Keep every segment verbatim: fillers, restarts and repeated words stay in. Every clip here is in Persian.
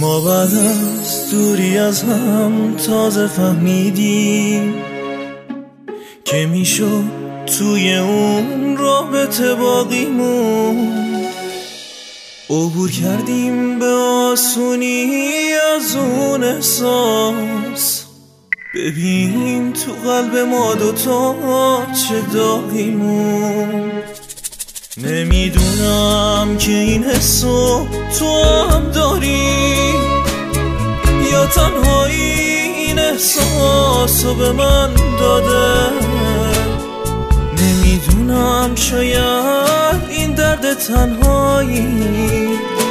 ما بعد از دوری از هم تازه فهمیدیم که میشد توی اون رابطه باقیمون عبور کردیم به آسونی از اون احساس. ببین تو قلب ما دوتا چه داغیمون. نمیدونم که این حسو تو هم داری یا تنهایی این احساسو به من داده. نمیدونم شاید این درد تنهایی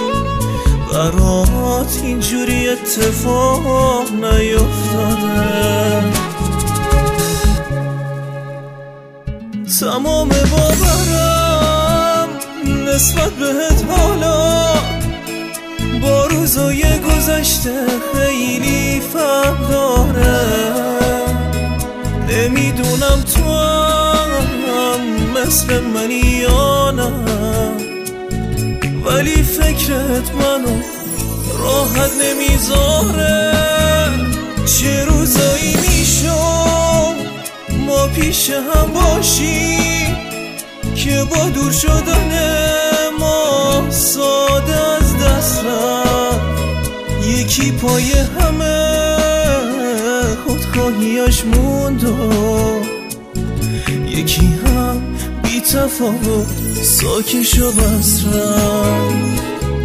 برات اینجوری اتفاق نیفتاده. تمام باورم نسبت بهت حالا با روزای گذشته خیلی فرق داره. نمیدونم تو هم مثل منی یا نه، ولی فکرت منو راحت نمیذاره. چه روزایی میشم ما پیش هم باشیم که با دور شدن ما ساده از دست رفت. یکی پای همه خودخواهیاش موند و یکی هم بی تفاوت ساکش و بس رفت.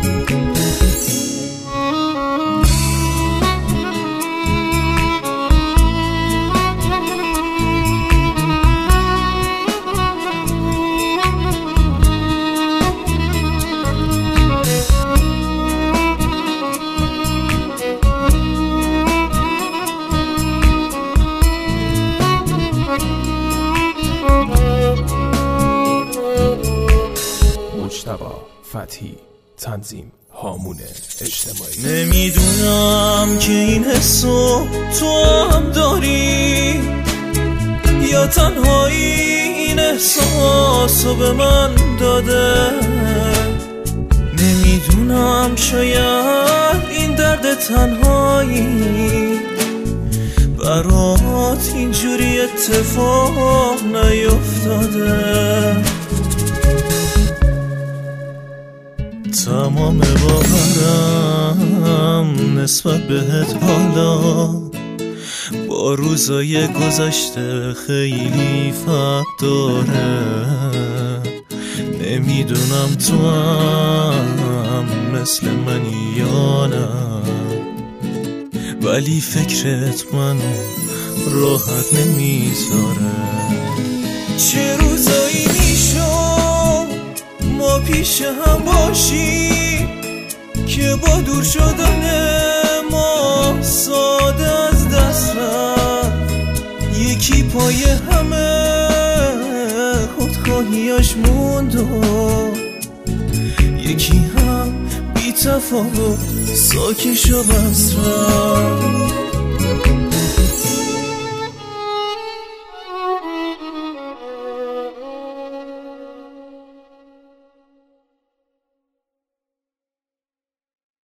فتحی تنظیم هامون اجتماعی. نمیدونم که این حسو تو هم داری یا تنهایی این احساسو به من داده. نمیدونم شاید این درد تنهایی برات اینجوری اتفاق نیفتاده. تمام باورم نسبت بهت حالا با روزای گذشته خیلی فرق داره. نمیدونم تو هم مثل منی یا نه، ولی فکرت منو راحت نمیذاره. چه روزایی میشم ما پیش هم باشیم که با دور شدن ما ساده از دست رفت. یکی پای همه خودخواهیاش موند و یکی هم بی تفاوت ساکش و بس رفت.